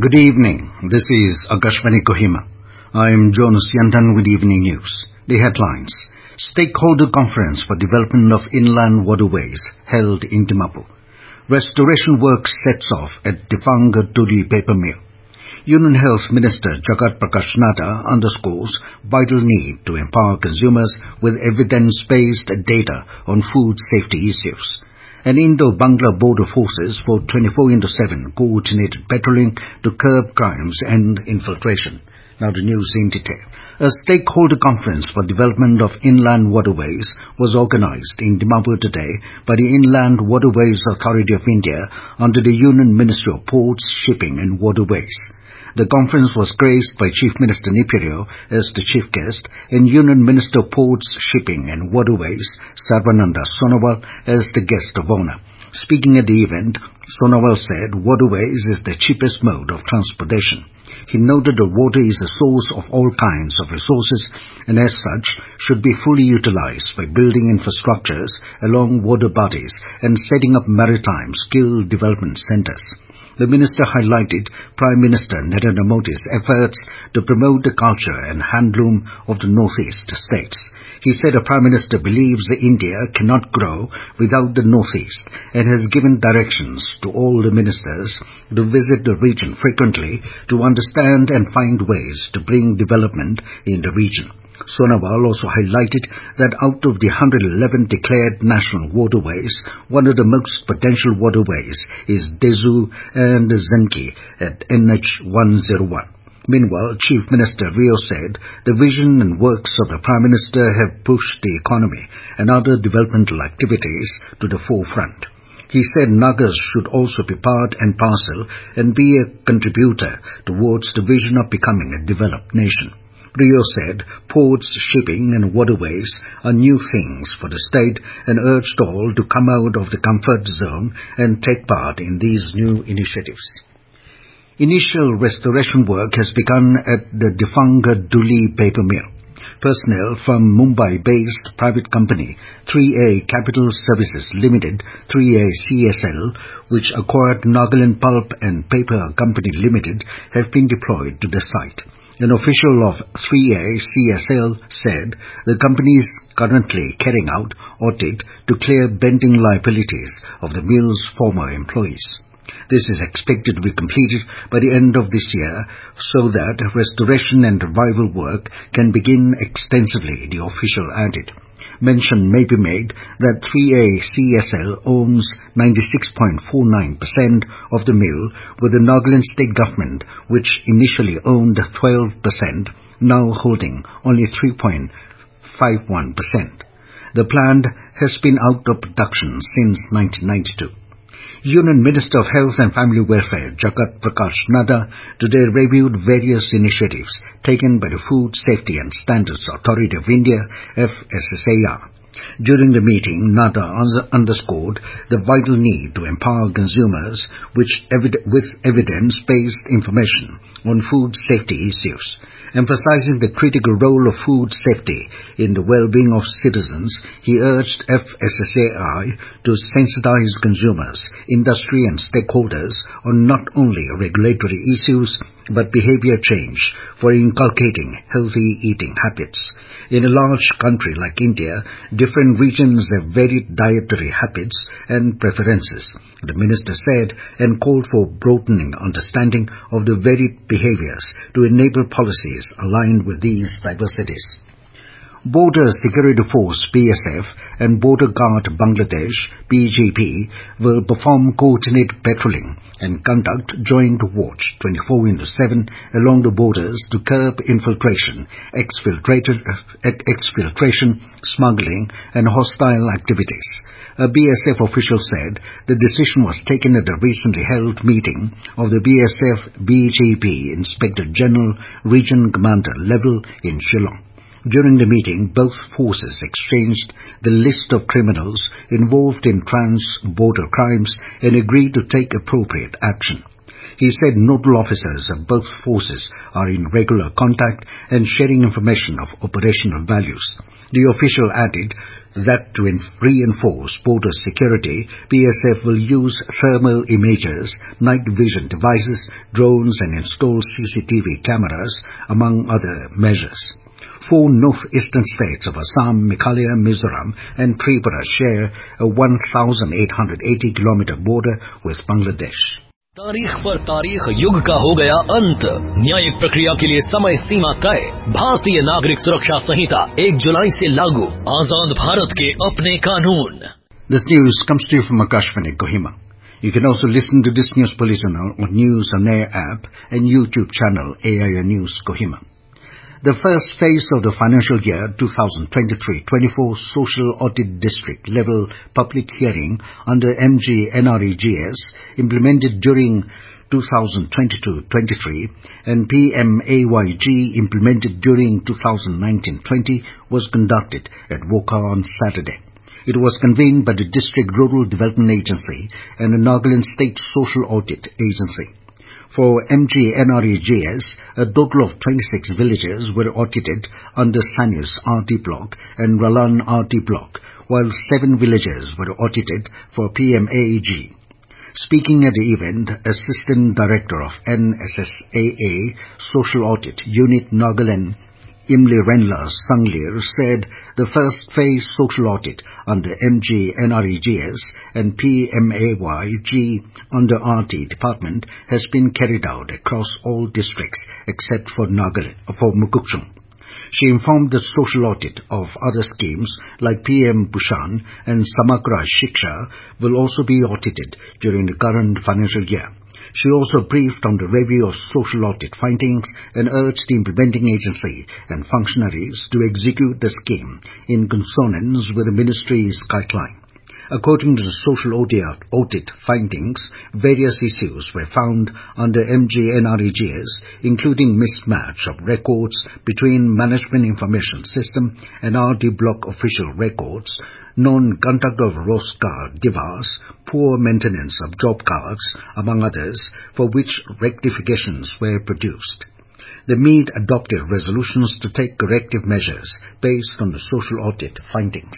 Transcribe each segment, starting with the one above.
Good evening. This is Akashvani Kohima. I am Jonas Yandan with Evening News. The headlines. Stakeholder Conference for Development of Inland Waterways held in Dimapur. Restoration work sets off at Difang Tuli Paper Mill. Union Health Minister Jagat Prakash Nadda underscores vital need to empower consumers with evidence-based data on food safety issues. And Indo-Bangla border forces for 24/7 coordinated patrolling to curb crimes and infiltration. Now the news in detail. A stakeholder conference for development of inland waterways was organized in Dimapur today by the Inland Waterways Authority of India under the Union Ministry of Ports, Shipping and Waterways. The conference was graced by Chief Minister Nipirio as the chief guest and Union Minister of Ports, Shipping and Waterways Sarvananda Sonowal as the guest of honor. Speaking at the event, Sonowal said waterways is the cheapest mode of transportation. He noted that water is a source of all kinds of resources and as such should be fully utilized by building infrastructures along water bodies and setting up maritime skill development centers. The minister highlighted Prime Minister Narendra Modi's efforts to promote the culture and handloom of the Northeast states. He said the Prime Minister believes India cannot grow without the Northeast and has given directions to all the ministers to visit the region frequently to understand and find ways to bring development in the region. Sonowal also highlighted that out of the 111 declared national waterways, one of the most potential waterways is Dezu and Zenki at NH 101. Meanwhile, Chief Minister Rio said the vision and works of the Prime Minister have pushed the economy and other developmental activities to the forefront. He said Nagas should also be part and parcel and be a contributor towards the vision of becoming a developed nation. Rio said ports, shipping and waterways are new things for the state and urged all to come out of the comfort zone and take part in these new initiatives. Initial restoration work has begun at the Difang Tuli Paper Mill. Personnel from Mumbai-based private company 3A Capital Services Limited, 3A CSL, which acquired Nagaland Pulp and Paper Company Limited, have been deployed to the site. An official of 3A CSL said the company is currently carrying out audit to clear pending liabilities of the mill's former employees. This is expected to be completed by the end of this year so that restoration and revival work can begin extensively, the official added. Mention may be made that 3A CSL owns 96.49% of the mill, with the Nagaland state government, which initially owned 12%, now holding only 3.51%. The plant has been out of production since 1992. Union Minister of Health and Family Welfare Jagat Prakash Nadda today reviewed various initiatives taken by the Food Safety and Standards Authority of India, FSSAI. During the meeting, Nadda underscored the vital need to empower consumers with evidence-based information on food safety issues. Emphasizing the critical role of food safety in the well-being of citizens, he urged FSSAI to sensitize consumers, industry and stakeholders on not only regulatory issues but behavior change for inculcating healthy eating habits. In a large country like India, different regions have varied dietary habits and preferences, the minister said, and called for broadening understanding of the varied behaviors to enable policies aligned with these diversities. Border Security Force BSF and Border Guard Bangladesh BGP will perform coordinated patrolling and conduct joint watch 24/7 along the borders to curb infiltration, exfiltration, smuggling and hostile activities. A BSF official said the decision was taken at a recently held meeting of the BSF BGP Inspector General Region Commander level in Shillong. During the meeting, both forces exchanged the list of criminals involved in trans-border crimes and agreed to take appropriate action. He said nodal officers of both forces are in regular contact and sharing information of operational values. The official added that to reinforce border security, BSF will use thermal imagers, night vision devices, drones and install CCTV cameras, among other measures. 4 northeastern states of Assam, Meghalaya, Mizoram and Tripura share a 1,880-kilometer border with Bangladesh. तारीख पर तारीख युग का हो गया अंत। न्यायिक प्रक्रिया के लिए समय सीमा तय। भारतीय नागरिक सुरक्षा संहिता 1 जुलाई से लागू। आजाद भारत के अपने कानून। This news comes to you from Akashvani, Kohima. You can also listen to this news bulletin on News on Air app and YouTube channel AIR News Kohima. The first phase of the financial year 2023-24 Social Audit District Level Public Hearing under MGNREGS implemented during 2022-23 and PMAYG implemented during 2019-20 was conducted at Wokha on Saturday. It was convened by the District Rural Development Agency and the Nagaland State Social Audit Agency. For MGNREGS, a total of 26 villages were audited under Sanyus RT Block and Ralan RT Block, while 7 villages were audited for PMAEG. Speaking at the event, Assistant Director of NSSAA Social Audit Unit Nagaland, Imli Renla Sanglir, said the first phase social audit under MGNREGS and PMAYG under RT Department has been carried out across all districts except for Mukukchung. She informed that social audit of other schemes like PM Bushan and Samagra Shiksha will also be audited during the current financial year. She also briefed on the review of social audit findings and urged the implementing agency and functionaries to execute the scheme in consonance with the ministry's guideline. According to the social audit findings, various issues were found under MGNREGS, including mismatch of records between Management Information System and RD Block official records, non-conduct of Roskar Divas, poor maintenance of job cards, among others, for which rectifications were produced. The MID adopted resolutions to take corrective measures based on the social audit findings.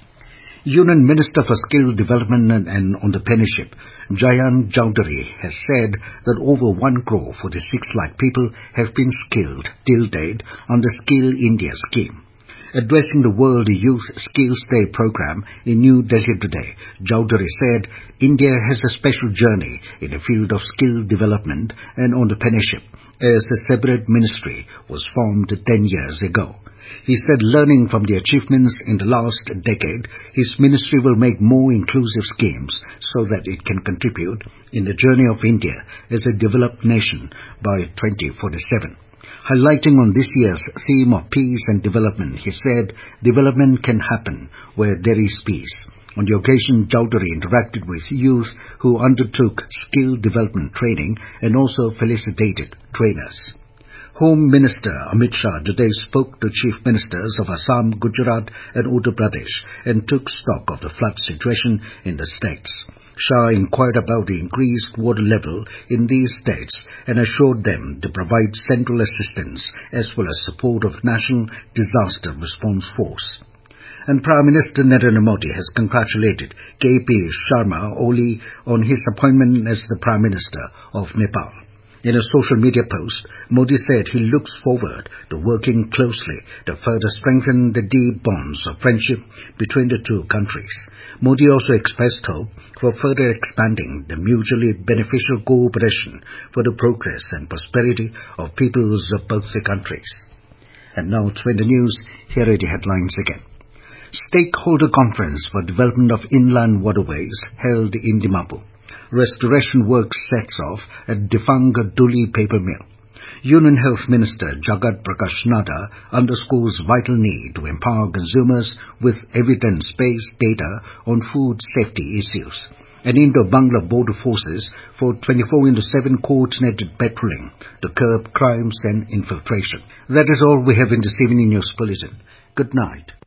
Union Minister for Skill Development and Entrepreneurship, Jayant Chowdhury, has said that over 1 crore 46 lakh people have been skilled till date under Skill India scheme. Addressing the World Youth Skills Day program in New Delhi today, Chowdhury said India has a special journey in the field of skill development and entrepreneurship, as a separate ministry was formed 10 years ago. He said learning from the achievements in the last decade, his ministry will make more inclusive schemes so that it can contribute in the journey of India as a developed nation by 2047. Highlighting on this year's theme of peace and development, he said, development can happen where there is peace. On the occasion, Chowdhury interacted with youth who undertook skill development training and also felicitated trainers. Home Minister Amit Shah today spoke to Chief Ministers of Assam, Gujarat and Uttar Pradesh and took stock of the flood situation in the states. Shah inquired about the increased water level in these states and assured them to provide central assistance as well as support of National Disaster Response Force. And Prime Minister Narendra Modi has congratulated K.P. Sharma Oli on his appointment as the Prime Minister of Nepal. In a social media post, Modi said he looks forward to working closely to further strengthen the deep bonds of friendship between the two countries. Modi also expressed hope for further expanding the mutually beneficial cooperation for the progress and prosperity of peoples of both the countries. And now to the news, here are the headlines again. Stakeholder Conference for Development of Inland Waterways held in Dimapur. Restoration work sets off at Difang Duli Paper Mill. Union Health Minister Jagat Prakash Nada underscores vital need to empower consumers with evidence-based data on food safety issues. And Indo-Bangla border forces for 24/7 coordinated patrolling to curb crimes and infiltration. That is all we have in this evening news bulletin. Good night.